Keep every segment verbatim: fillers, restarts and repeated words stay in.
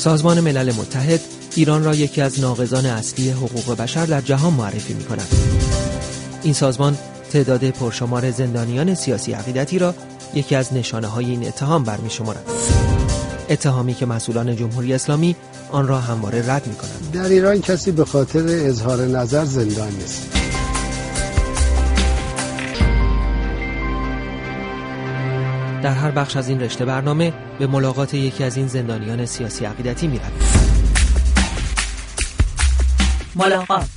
سازمان ملل متحد ایران را یکی از ناقضان اصلی حقوق بشر در جهان معرفی می‌کند. این سازمان تعداد پرشمار زندانیان سیاسی عقیدتی را یکی از نشانه‌های این اتهام برمی‌شمارد. اتهامی که مسئولان جمهوری اسلامی آن را همواره رد می‌کنند. در ایران کسی به خاطر اظهار نظر زندان نیست. در هر بخش از این رشته برنامه به ملاقات یکی از این زندانیان سیاسی عقیدتی می‌رویم. ملاقات.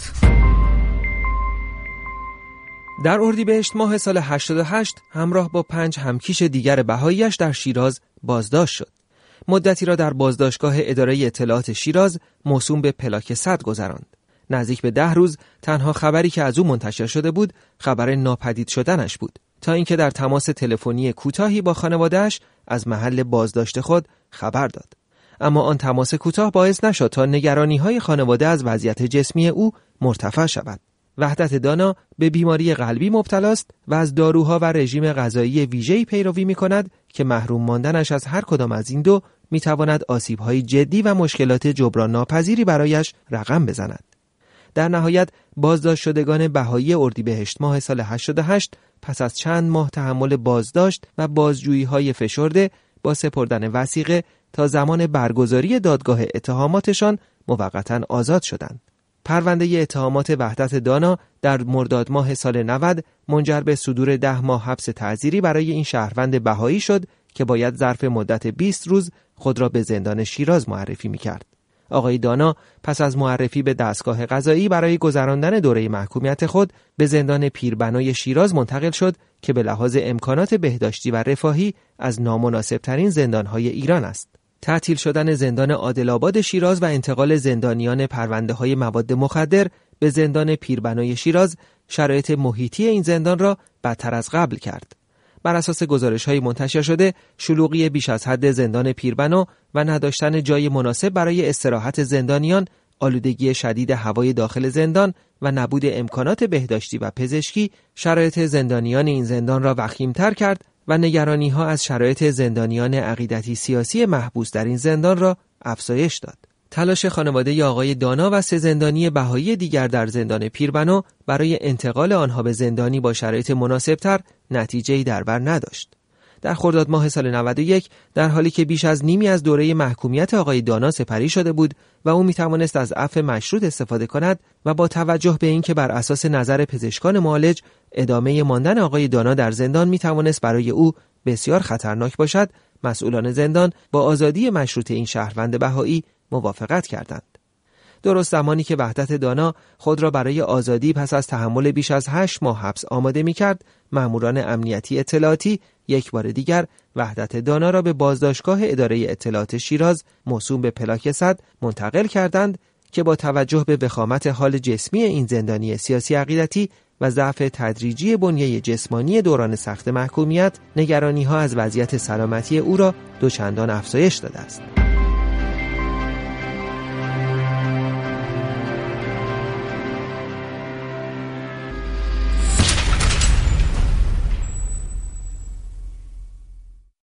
در اردیبهشت ماه سال هشتاد و هشت همراه با پنج همکیش دیگر بهایی‌اش در شیراز بازداشت شد. مدتی را در بازداشتگاه اداره اطلاعات شیراز موسوم به پلاک صد گذراند. نزدیک به ده روز تنها خبری که از او منتشر شده بود خبر ناپدید شدنش بود، تا اینکه در تماس تلفنی کوتاهی با خانواده‌اش از محل بازداشت خود خبر داد. اما آن تماس کوتاه باعث نشد تا نگرانی‌های خانواده از وضعیت جسمی او مرتفع شود. وحدت دانا به بیماری قلبی مبتلا است و از داروها و رژیم غذایی ویژه‌ای پیروی می‌کند که محروم ماندنش از هر کدام از این دو می‌تواند آسیب‌های جدی و مشکلات جبران ناپذیری برایش رقم بزند. در نهایت بازداشت شدگان بهایی اردیبهشت ماه سال هشتاد و هشت پس از چند ماه تحمل بازداشت و بازجویی‌های فشرده با سپردن وثیقه تا زمان برگزاری دادگاه اتهاماتشان موقتاً آزاد شدند. پرونده اتهامات وحدت دانا در مرداد ماه سال نود منجر به صدور ده ماه حبس تعزیری برای این شهروند بهایی شد که باید ظرف مدت بیست روز خود را به زندان شیراز معرفی می‌کرد. آقای دانا پس از معرفی به دستگاه قضایی برای گذراندن دوره محکومیت خود به زندان پیربنای شیراز منتقل شد که به لحاظ امکانات بهداشتی و رفاهی از نامناسب‌ترین زندان‌های ایران است. تعطیل شدن زندان عادل‌آباد شیراز و انتقال زندانیان پرونده‌های مواد مخدر به زندان پیربنای شیراز شرایط محیطی این زندان را بدتر از قبل کرد. بر اساس گزارش‌های منتشر شده، شلوغی بیش از حد زندان پیربنا و نداشتن جای مناسب برای استراحت زندانیان، آلودگی شدید هوای داخل زندان و نبود امکانات بهداشتی و پزشکی شرایط زندانیان این زندان را وخیم‌تر کرد و نگرانی‌ها از شرایط زندانیان عقیدتی سیاسی محبوس در این زندان را افزایش داد. تلاش خانواده آقای دانا و سه زندانی بهایی دیگر در زندان پیربنا برای انتقال آنها به زندانی با شرایط مناسبتر نتیجه‌ای در بر نداشت. در خرداد ماه سال نود و یک در حالی که بیش از نیمی از دوره محکومیت آقای دانا سپری شده بود و او میتوانست از عفو مشروط استفاده کند و با توجه به اینکه بر اساس نظر پزشکان معالج ادامه ماندن آقای دانا در زندان میتوانست برای او بسیار خطرناک باشد، مسئولان زندان با آزادی مشروط این شهروند بهایی موافقت کردند. درست زمانی که وحدت دانا خود را برای آزادی پس از تحمل بیش از هشت ماه حبس آماده می‌کرد، مأموران امنیتی اطلاعاتی یک بار دیگر وحدت دانا را به بازداشتگاه اداره اطلاعات شیراز موسوم به پلاک صد منتقل کردند که با توجه به وخامت حال جسمی این زندانی سیاسی عقیدتی و ضعف تدریجی بنیه جسمانی دوران سخت محکومیت، نگرانی‌ها از وضعیت سلامتی او را دوچندان افزایش داده است.